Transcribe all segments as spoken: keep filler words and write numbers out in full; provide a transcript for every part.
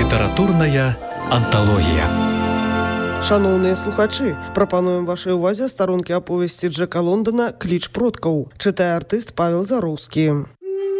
Літаратурная анталогія. Шановныя слухачы, прапануем вашай увазе старонкі аповесці Джека Лондона «Кліч продкаў». Чытае артыст Павел Зароўскі.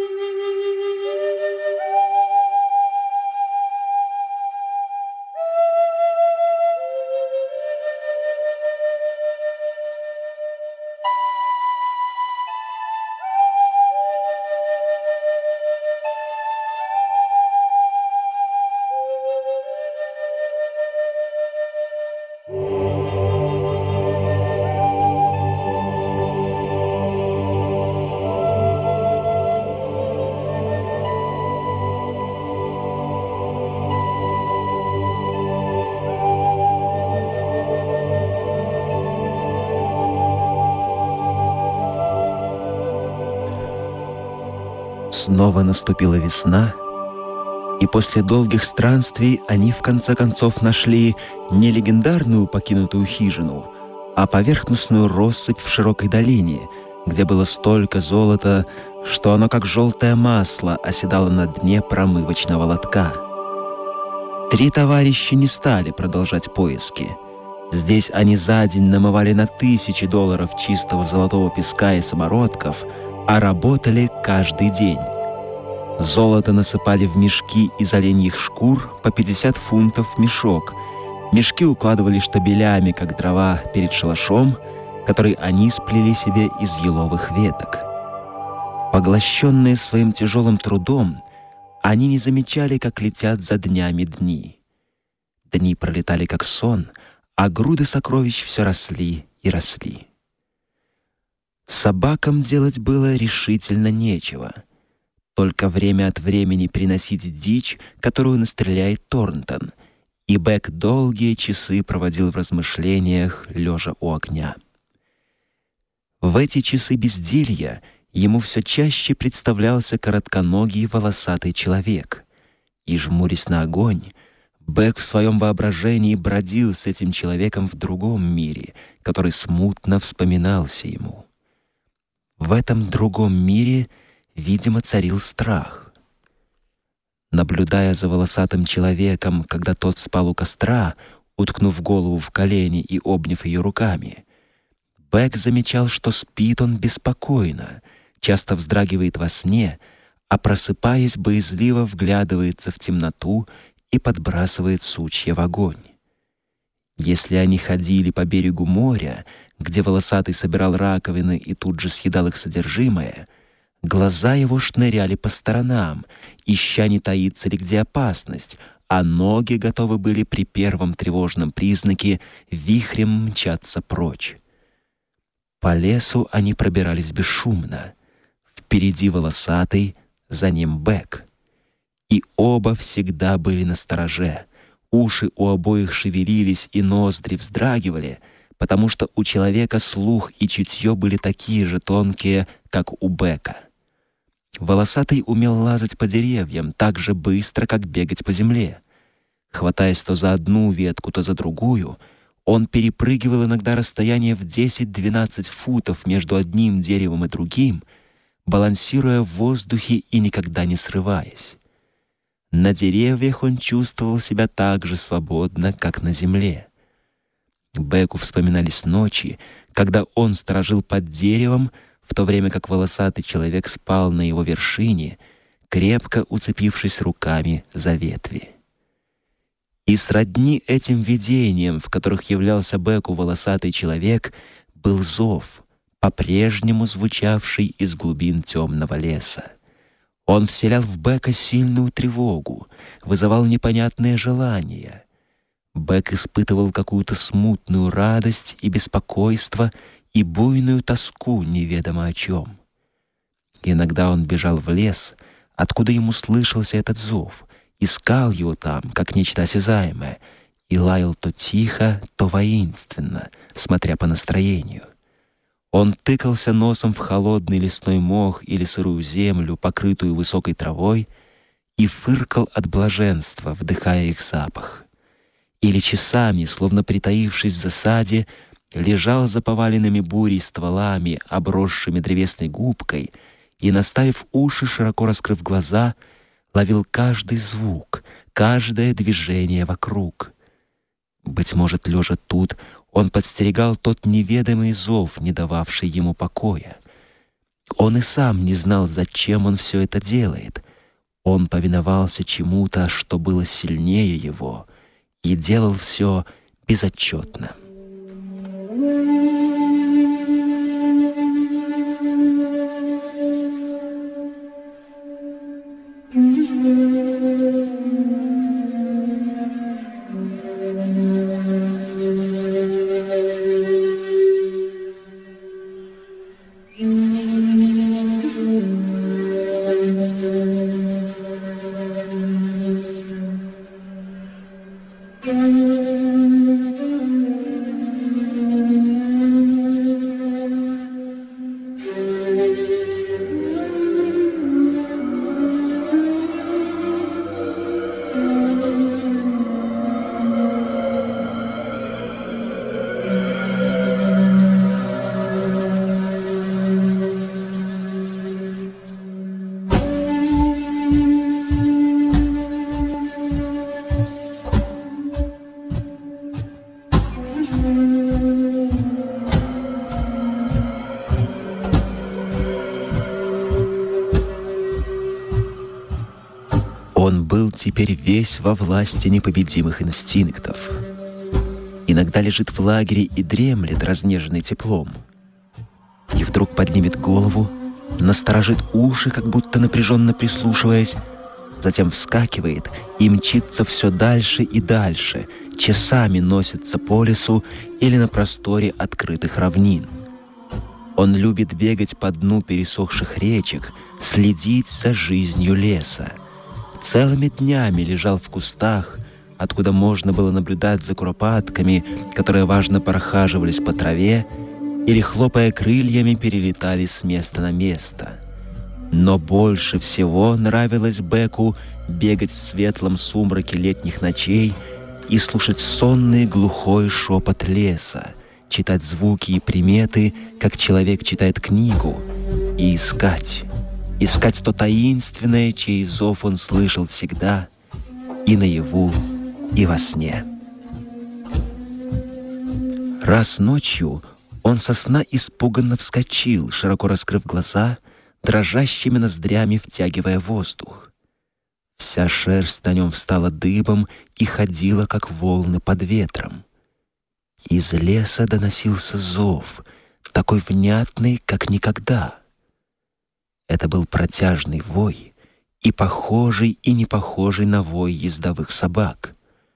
Снова наступила весна, и после долгих странствий они в конце концов нашли не легендарную покинутую хижину, а поверхностную россыпь в широкой долине, где было столько золота, что оно как желтое масло оседало на дне промывочного лотка. Три товарища не стали продолжать поиски. Здесь они за день намывали на тысячи долларов чистого золотого песка и самородков, а работали каждый день. Золото насыпали в мешки из оленьих шкур по пятьдесят фунтов в мешок. Мешки укладывали штабелями, как дрова, перед шалашом, который они сплели себе из еловых веток. Поглощенные своим тяжелым трудом, они не замечали, как летят за днями дни. Дни пролетали как сон, а груды сокровищ все росли и росли. Собакам делать было решительно нечего. Только время от времени приносить дичь, которую настреляет Торнтон, и Бек долгие часы проводил в размышлениях, лежа у огня. В эти часы безделья ему все чаще представлялся коротконогий волосатый человек, и, жмурясь на огонь, Бек в своем воображении бродил с этим человеком в другом мире, который смутно вспоминался ему. В этом другом мире, видимо, царил страх. Наблюдая за волосатым человеком, когда тот спал у костра, уткнув голову в колени и обняв ее руками, Бек замечал, что спит он беспокойно, часто вздрагивает во сне, а просыпаясь, боязливо вглядывается в темноту и подбрасывает сучья в огонь. Если они ходили по берегу моря, где волосатый собирал раковины и тут же съедал их содержимое, глаза его шныряли по сторонам, ища, не таится ли где опасность, а ноги готовы были при первом тревожном признаке вихрем мчаться прочь. По лесу они пробирались бесшумно. Впереди волосатый, за ним Бек. И оба всегда были настороже. Уши у обоих шевелились и ноздри вздрагивали, потому что у человека слух и чутье были такие же тонкие, как у Бека. Волосатый умел лазать по деревьям так же быстро, как бегать по земле. Хватаясь то за одну ветку, то за другую, он перепрыгивал иногда расстояние в десять-двенадцать футов между одним деревом и другим, балансируя в воздухе и никогда не срываясь. На деревьях он чувствовал себя так же свободно, как на земле. Беку вспоминались ночи, когда он сторожил под деревом, в то время как волосатый человек спал на его вершине, крепко уцепившись руками за ветви. И сродни этим видениям, в которых являлся Беку волосатый человек, был зов, по-прежнему звучавший из глубин темного леса. Он вселял в Бека сильную тревогу, вызывал непонятные желания. Бек испытывал какую-то смутную радость и беспокойство и буйную тоску неведомо о чем. Иногда он бежал в лес, откуда ему слышался этот зов, искал его там, как нечто осязаемое, и лаял то тихо, то воинственно, смотря по настроению. Он тыкался носом в холодный лесной мох или сырую землю, покрытую высокой травой, и фыркал от блаженства, вдыхая их запах. Или часами, словно притаившись в засаде, лежал за поваленными бурей стволами, обросшими древесной губкой, и, наставив уши, широко раскрыв глаза, ловил каждый звук, каждое движение вокруг. Быть может, лежа тут, он подстерегал тот неведомый зов, не дававший ему покоя. Он и сам не знал, зачем он все это делает. Он повиновался чему-то, что было сильнее его, и делал все безотчетно. Он был теперь весь во власти непобедимых инстинктов. Иногда лежит в лагере и дремлет, разнеженный теплом. И вдруг поднимет голову, насторожит уши, как будто напряженно прислушиваясь, затем вскакивает и мчится все дальше и дальше, часами носится по лесу или на просторе открытых равнин. Он любит бегать по дну пересохших речек, следить за жизнью леса. Целыми днями лежал в кустах, откуда можно было наблюдать за куропатками, которые важно прохаживались по траве или, хлопая крыльями, перелетали с места на место. Но больше всего нравилось Беку бегать в светлом сумраке летних ночей и слушать сонный глухой шепот леса, читать звуки и приметы, как человек читает книгу, и искать, искать то таинственное, чей зов он слышал всегда, и наяву, и во сне. Раз ночью он со сна испуганно вскочил, широко раскрыв глаза, дрожащими ноздрями втягивая воздух. Вся шерсть на нем встала дыбом и ходила, как волны под ветром. Из леса доносился зов, такой внятный, как никогда. Это был протяжный вой, и похожий, и не похожий на вой ездовых собак.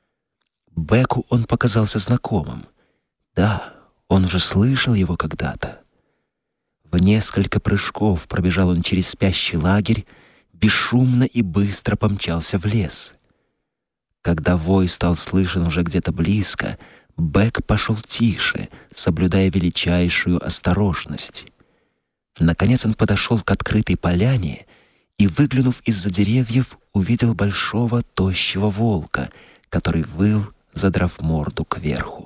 Беку он показался знакомым. Да, он уже слышал его когда-то. В несколько прыжков пробежал он через спящий лагерь, бесшумно и быстро помчался в лес. Когда вой стал слышен уже где-то близко, Бек пошел тише, соблюдая величайшую осторожность. Наконец он подошел к открытой поляне и, выглянув из-за деревьев, увидел большого тощего волка, который выл, задрав морду кверху.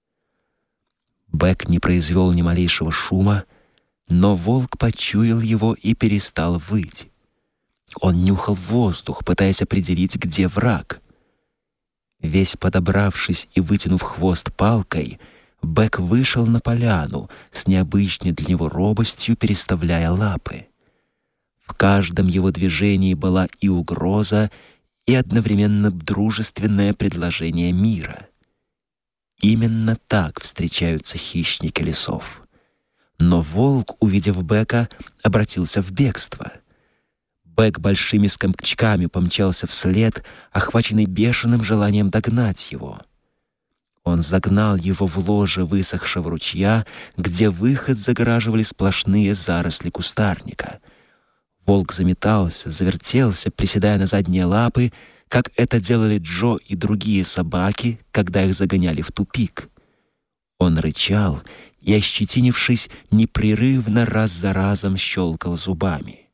Бек не произвел ни малейшего шума, но волк почуял его и перестал выть. Он нюхал воздух, пытаясь определить, где враг. Весь подобравшись и вытянув хвост палкой, Бек вышел на поляну, с необычной для него робостью переставляя лапы. В каждом его движении была и угроза, и одновременно дружественное предложение мира. Именно так встречаются хищники лесов. Но волк, увидев Бека, обратился в бегство. Бек большими скачками помчался вслед, охваченный бешеным желанием догнать его. Он загнал его в ложе высохшего ручья, где выход загораживали сплошные заросли кустарника. Волк заметался, завертелся, приседая на задние лапы, как это делали Джо и другие собаки, когда их загоняли в тупик. Он рычал и, ощетинившись, непрерывно раз за разом щелкал зубами.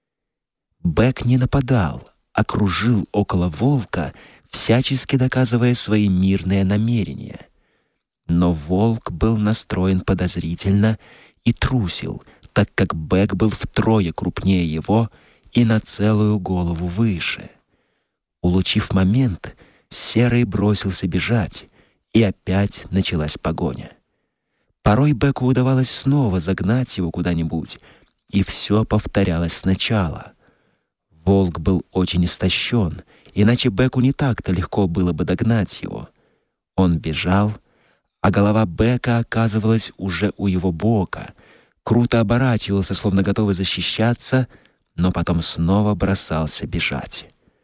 Бек не нападал, а кружил около волка, всячески доказывая свои мирные намерения. Но волк был настроен подозрительно и трусил, так как Бек был втрое крупнее его и на целую голову выше. Улучив момент, Серый бросился бежать, и опять началась погоня. Порой Беку удавалось снова загнать его куда-нибудь, и все повторялось сначала. Волк был очень истощен, иначе Беку не так-то легко было бы догнать его. Он бежал, а голова Бека оказывалась уже у его бока, круто оборачивался, словно готовый защищаться, но потом снова бросался бежать.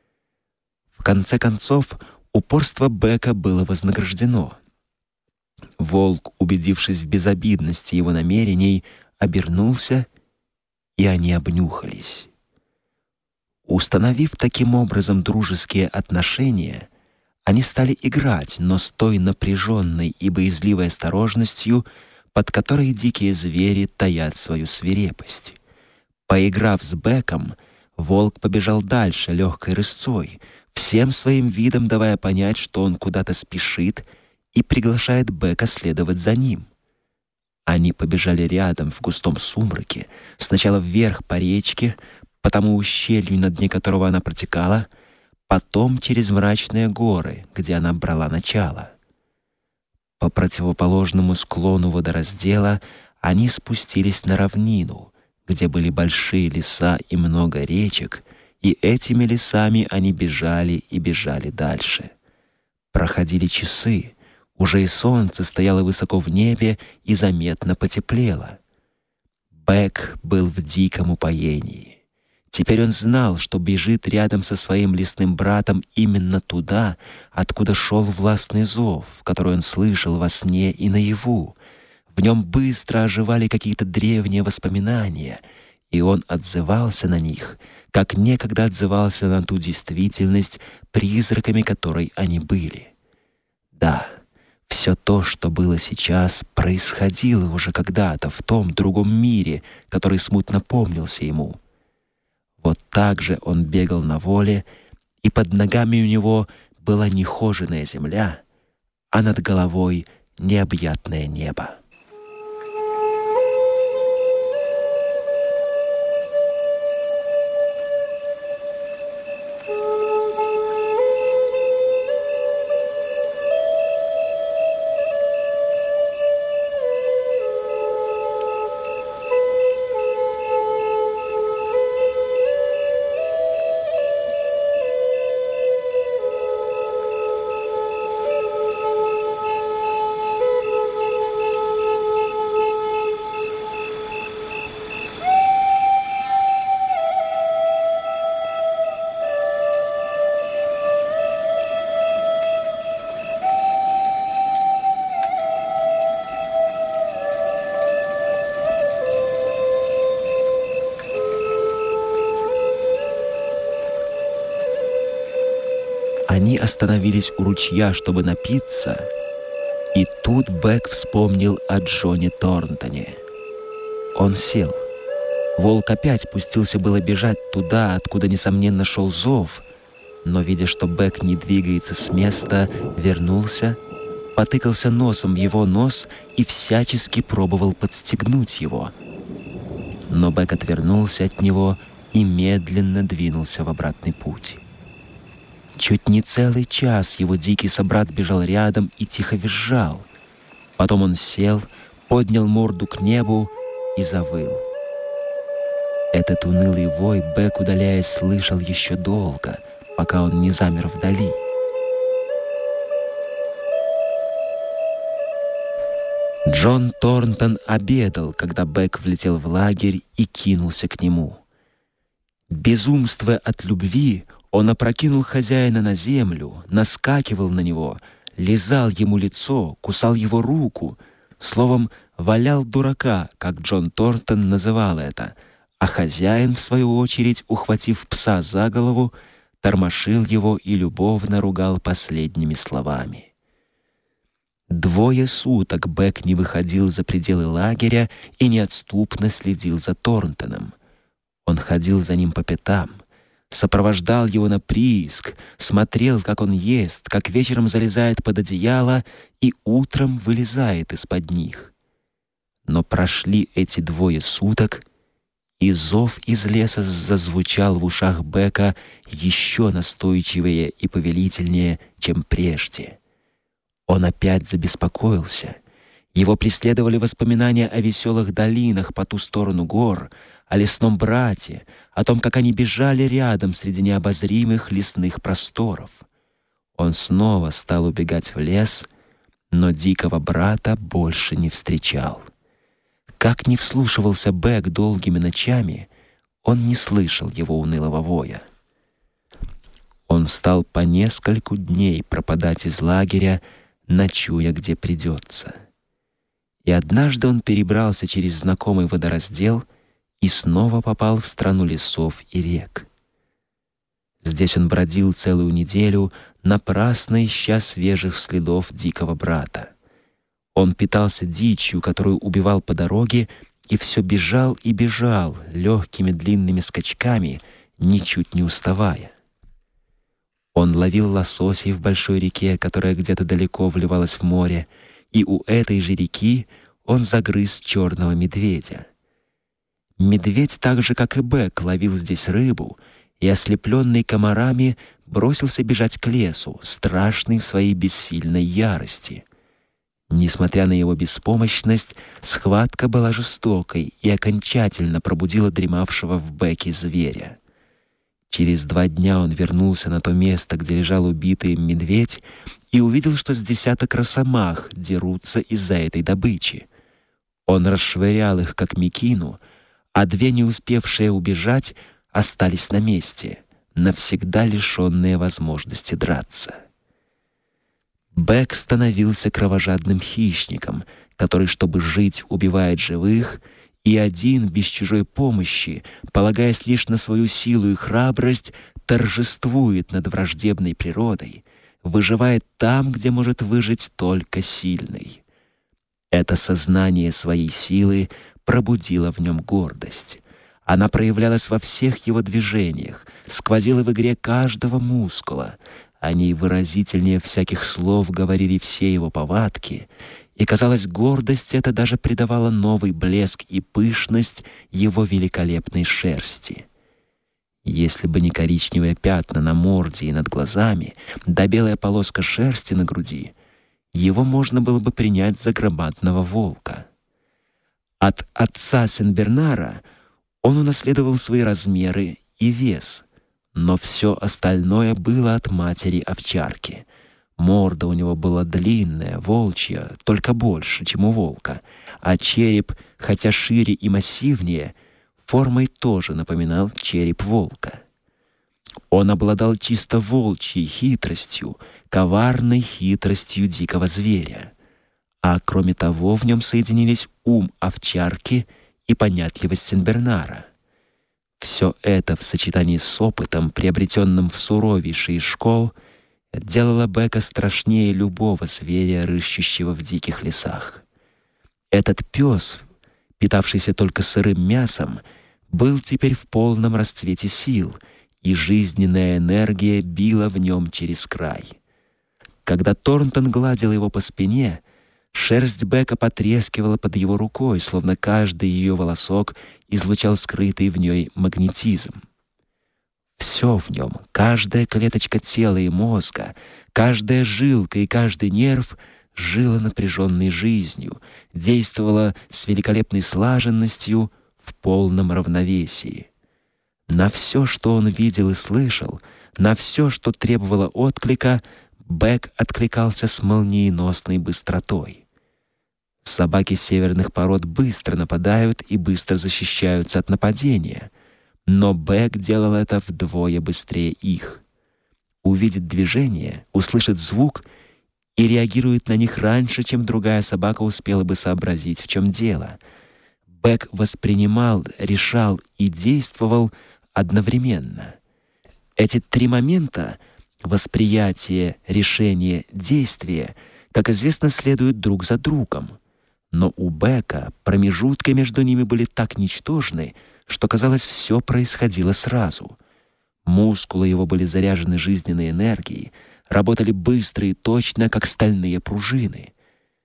В конце концов, упорство Бека было вознаграждено. Волк, убедившись в безобидности его намерений, обернулся, и они обнюхались. Установив таким образом дружеские отношения, они стали играть, но с той напряженной и боязливой осторожностью, под которой дикие звери таят свою свирепость. Поиграв с Беком, волк побежал дальше легкой рысцой, всем своим видом давая понять, что он куда-то спешит и приглашает Бека следовать за ним. Они побежали рядом в густом сумраке, сначала вверх по речке, по тому ущелью, на дне которого она протекала, потом через мрачные горы, где она брала начало. По противоположному склону водораздела они спустились на равнину, где были большие леса и много речек, и этими лесами они бежали и бежали дальше. Проходили часы, уже и солнце стояло высоко в небе и заметно потеплело. Бек был в диком упоении. Теперь он знал, что бежит рядом со своим лесным братом именно туда, откуда шел властный зов, который он слышал во сне и наяву. В нем быстро оживали какие-то древние воспоминания, и он отзывался на них, как некогда отзывался на ту действительность, призраками которой они были. Да, все то, что было сейчас, происходило уже когда-то в том другом мире, который смутно помнился ему. Вот так же он бегал на воле, и под ногами у него была нехоженая земля, а над головой необъятное небо. Они остановились у ручья, чтобы напиться, и тут Бек вспомнил о Джоне Торнтоне. Он сел. Волк опять пустился было бежать туда, откуда, несомненно, шел зов, но, видя, что Бек не двигается с места, вернулся, потыкался носом в его нос и всячески пробовал подстегнуть его. Но Бек отвернулся от него и медленно двинулся в обратный путь. Чуть не целый час его дикий собрат бежал рядом и тихо визжал. Потом он сел, поднял морду к небу и завыл. Этот унылый вой Бек, удаляясь, слышал еще долго, пока он не замер вдали. Джон Торнтон обедал, когда Бек влетел в лагерь и кинулся к нему. Безумствуя от любви, он опрокинул хозяина на землю, наскакивал на него, лизал ему лицо, кусал его руку, словом, валял дурака, как Джон Торнтон называл это, а хозяин, в свою очередь, ухватив пса за голову, тормошил его и любовно ругал последними словами. Двое суток Бек не выходил за пределы лагеря и неотступно следил за Торнтоном. Он ходил за ним по пятам, сопровождал его на прииск, смотрел, как он ест, как вечером залезает под одеяло и утром вылезает из-под них. Но прошли эти двое суток, и зов из леса зазвучал в ушах Бека еще настойчивее и повелительнее, чем прежде. Он опять забеспокоился. Его преследовали воспоминания о веселых долинах по ту сторону гор, о лесном брате, о том, как они бежали рядом среди необозримых лесных просторов. Он снова стал убегать в лес, но дикого брата больше не встречал. Как ни вслушивался Бек долгими ночами, он не слышал его унылого воя. Он стал по нескольку дней пропадать из лагеря, ночуя где придется. И однажды он перебрался через знакомый водораздел и снова попал в страну лесов и рек. Здесь он бродил целую неделю, напрасно ища свежих следов дикого брата. Он питался дичью, которую убивал по дороге, и все бежал и бежал легкими длинными скачками, ничуть не уставая. Он ловил лососей в большой реке, которая где-то далеко вливалась в море, и у этой же реки он загрыз черного медведя. Медведь, так же как и Бек, ловил здесь рыбу и, ослепленный комарами, бросился бежать к лесу, страшный в своей бессильной ярости. Несмотря на его беспомощность, схватка была жестокой и окончательно пробудила дремавшего в Беке зверя. Через два дня он вернулся на то место, где лежал убитый им медведь, и увидел, что с десяток росомах дерутся из-за этой добычи. Он расшвырял их, как мекину, а две, не успевшие убежать, остались на месте, навсегда лишенные возможности драться. Бек становился кровожадным хищником, который, чтобы жить, убивает живых, и один, без чужой помощи, полагаясь лишь на свою силу и храбрость, торжествует над враждебной природой, выживает там, где может выжить только сильный. Это сознание своей силы пробудило в нем гордость. Она проявлялась во всех его движениях, сквозила в игре каждого мускула. О ней выразительнее всяких слов говорили все его повадки, и, казалось, гордость эта даже придавала новый блеск и пышность его великолепной шерсти. Если бы не коричневые пятна на морде и над глазами, да белая полоска шерсти на груди, его можно было бы принять за громадного волка. От отца Сен-Бернара он унаследовал свои размеры и вес, но все остальное было от матери-овчарки. Морда у него была длинная, волчья, только больше, чем у волка, а череп, хотя шире и массивнее, формой тоже напоминал череп волка. Он обладал чисто волчьей хитростью, коварной хитростью дикого зверя. А кроме того, в нем соединились ум овчарки и понятливость Сен-Бернара. Все это в сочетании с опытом, приобретенным в суровейшей из школ, делало Бека страшнее любого зверя, рыщущего в диких лесах. Этот пес, питавшийся только сырым мясом, был теперь в полном расцвете сил, и жизненная энергия била в нем через край. Когда Торнтон гладил его по спине, шерсть Бека потрескивала под его рукой, словно каждый ее волосок излучал скрытый в ней магнетизм. Все в нем, каждая клеточка тела и мозга, каждая жилка и каждый нерв жило напряженной жизнью, действовало с великолепной слаженностью, в полном равновесии. На все, что он видел и слышал, на все, что требовало отклика, Бек откликался с молниеносной быстротой. Собаки северных пород быстро нападают и быстро защищаются от нападения, но Бек делал это вдвое быстрее их. Увидит движение, услышит звук и реагирует на них раньше, чем другая собака успела бы сообразить, в чем дело. Бек воспринимал, решал и действовал одновременно. Эти три момента — восприятие, решение, действие — как известно, следуют друг за другом. Но у Бека промежутки между ними были так ничтожны, что, казалось, все происходило сразу. Мускулы его были заряжены жизненной энергией, работали быстро и точно, как стальные пружины.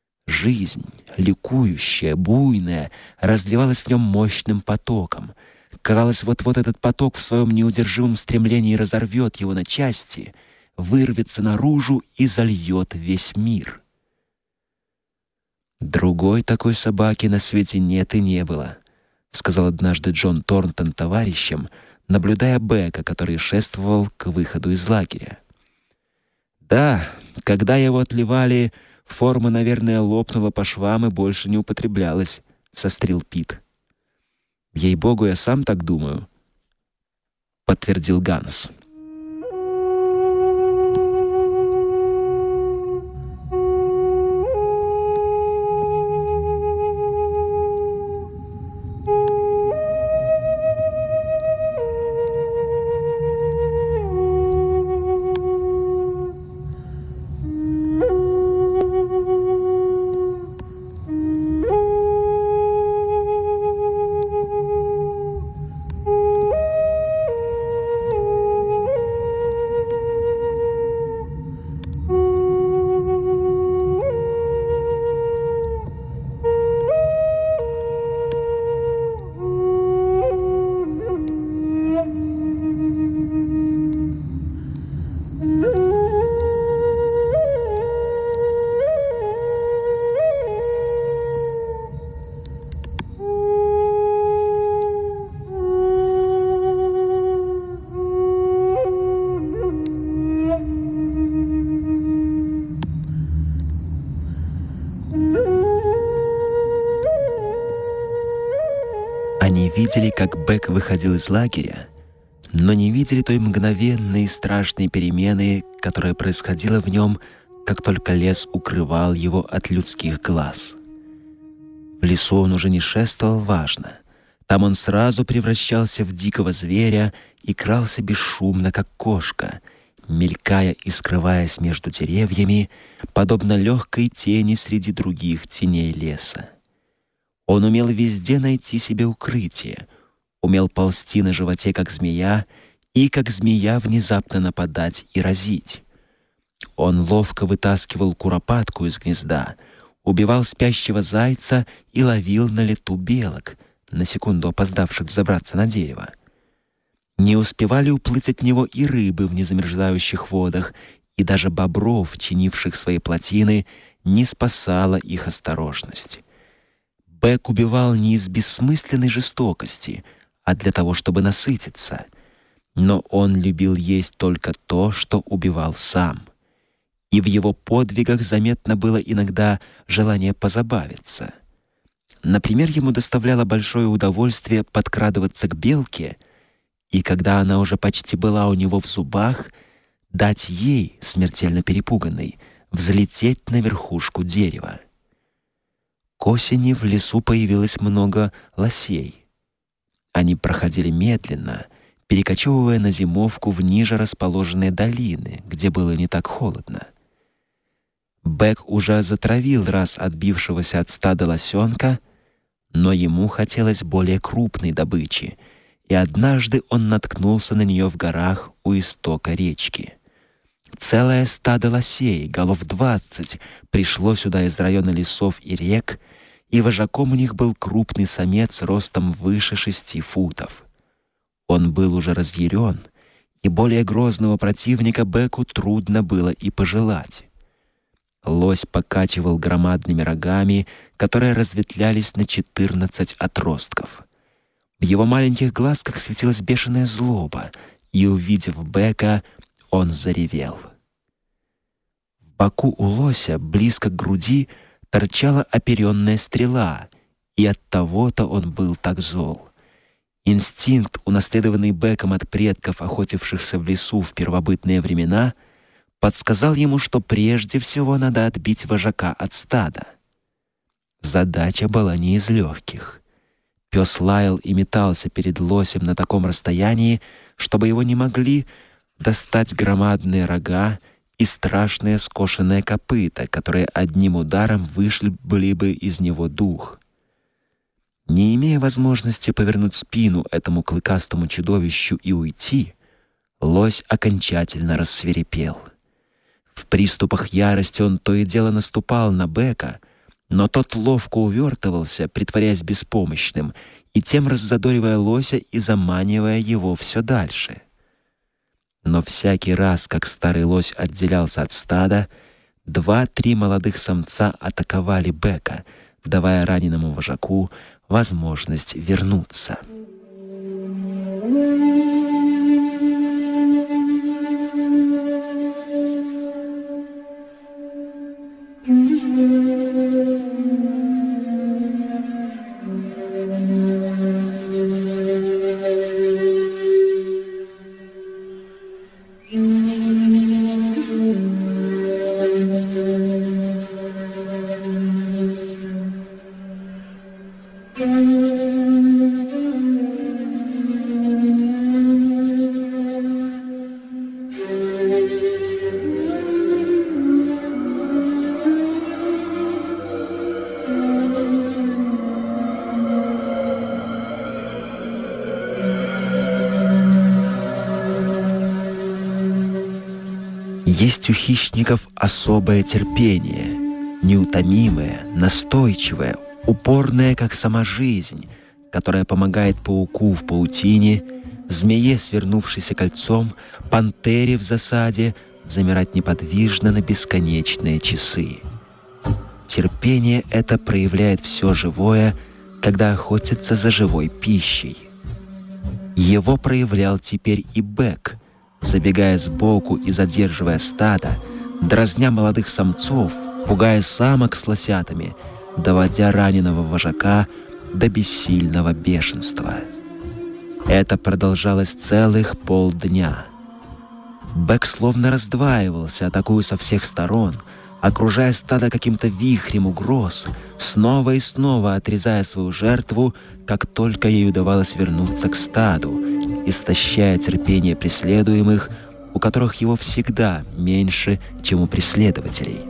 Жизнь, ликующая, буйная, разливалась в нем мощным потоком. Казалось, вот-вот этот поток в своем неудержимом стремлении разорвет его на части, вырвется наружу и зальет весь мир. «Другой такой собаки на свете нет и не было», — сказал однажды Джон Торнтон товарищам, наблюдая Бека, который шествовал к выходу из лагеря. «Да, когда его отливали, форма, наверное, лопнула по швам и больше не употреблялась», — сострил Пит. «Ей-богу, я сам так думаю», — подтвердил Ганс. Они видели, как Бек выходил из лагеря, но не видели той мгновенной и страшной перемены, которая происходила в нем, как только лес укрывал его от людских глаз. В лесу он уже не шествовал важно. Там он сразу превращался в дикого зверя и крался бесшумно, как кошка, мелькая и скрываясь между деревьями, подобно легкой тени среди других теней леса. Он умел везде найти себе укрытие, умел ползти на животе, как змея, и, как змея, внезапно нападать и разить. Он ловко вытаскивал куропатку из гнезда, убивал спящего зайца и ловил на лету белок, на секунду опоздавших взобраться на дерево. Не успевали уплыть от него и рыбы в незамерзающих водах, и даже бобров, чинивших свои плотины, не спасала их осторожность. Бек убивал не из бессмысленной жестокости, а для того, чтобы насытиться. Но он любил есть только то, что убивал сам. И в его подвигах заметно было иногда желание позабавиться. Например, ему доставляло большое удовольствие подкрадываться к белке, и когда она уже почти была у него в зубах, дать ей, смертельно перепуганной, взлететь на верхушку дерева. К осени в лесу появилось много лосей. Они проходили медленно, перекочевывая на зимовку в ниже расположенные долины, где было не так холодно. Бек уже затравил раз отбившегося от стада лосенка, но ему хотелось более крупной добычи, и однажды он наткнулся на нее в горах у истока речки. Целое стадо лосей, голов двадцать, пришло сюда из района лесов и рек, и вожаком у них был крупный самец ростом выше шести футов. Он был уже разъярен, и более грозного противника Беку трудно было и пожелать. Лось покачивал громадными рогами, которые разветвлялись на четырнадцать отростков. В его маленьких глазках светилась бешеная злоба, и, увидев Бека, он заревел. В боку у лося, близко к груди, торчала оперенная стрела, и оттого-то он был так зол. Инстинкт, унаследованный Беком от предков, охотившихся в лесу в первобытные времена, подсказал ему, что прежде всего надо отбить вожака от стада. Задача была не из легких. Пес лаял и метался перед лосем на таком расстоянии, чтобы его не могли достать громадные рога и страшные скошенные копыта, которые одним ударом вышибли бы из него дух. Не имея возможности повернуть спину этому клыкастому чудовищу и уйти, лось окончательно рассвирепел. В приступах ярости он то и дело наступал на Бека, но тот ловко увертывался, притворяясь беспомощным, и тем раззадоривая лося и заманивая его все дальше. Но всякий раз, как старый лось отделялся от стада, два-три молодых самца атаковали Бека, давая раненому вожаку возможность вернуться. Есть у хищников особое терпение, неутомимое, настойчивое, упорное, как сама жизнь, которая помогает пауку в паутине, змее, свернувшейся кольцом, пантере в засаде замирать неподвижно на бесконечные часы. Терпение это проявляет все живое, когда охотится за живой пищей. Его проявлял теперь и Бек, забегая сбоку и задерживая стадо, дразня молодых самцов, пугая самок с лосятами, доводя раненого вожака до бессильного бешенства. Это продолжалось целых полдня. Бек словно раздваивался, атакуя со всех сторон, окружая стадо каким-то вихрем угроз, снова и снова отрезая свою жертву, как только ей удавалось вернуться к стаду, истощая терпение преследуемых, у которых его всегда меньше, чем у преследователей.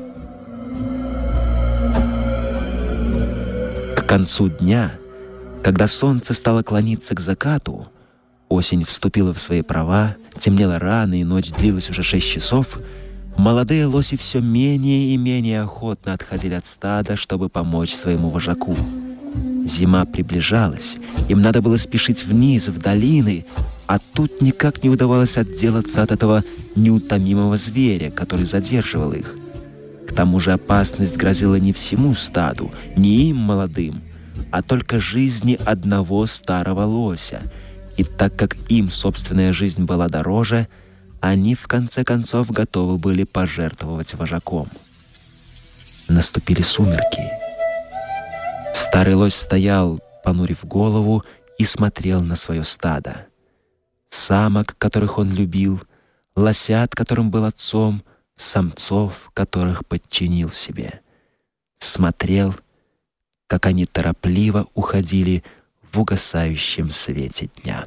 К концу дня, когда солнце стало клониться к закату, осень вступила в свои права, темнело рано и ночь длилась уже шесть часов, молодые лоси все менее и менее охотно отходили от стада, чтобы помочь своему вожаку. Зима приближалась, им надо было спешить вниз, в долины, а тут никак не удавалось отделаться от этого неутомимого зверя, который задерживал их. К тому же опасность грозила не всему стаду, не им молодым, а только жизни одного старого лося. И так как им собственная жизнь была дороже, они в конце концов готовы были пожертвовать вожаком. Наступили сумерки. Старый лось стоял, понурив голову, и смотрел на свое стадо. Самок, которых он любил, лосят, которым был отцом, самцов, которых подчинил себе. Смотрел, как они торопливо уходили в угасающем свете дня.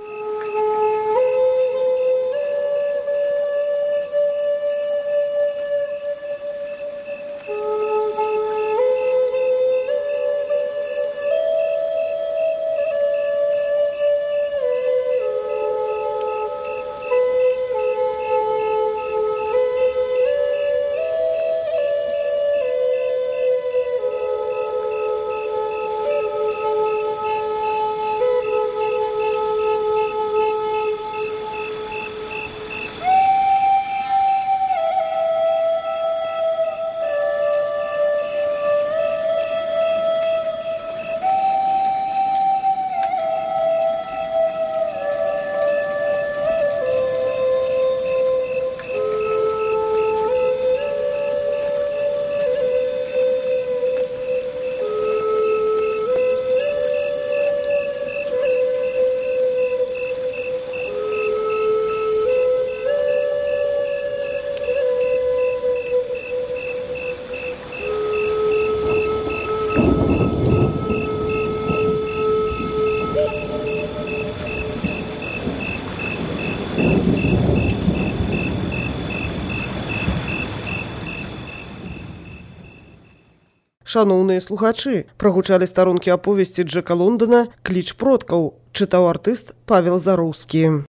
Шановныя слухачы, прагучалі старонкі аповесці Джека Лондана «Кліч продкаў», чытаў артыст Павел Зароўскі.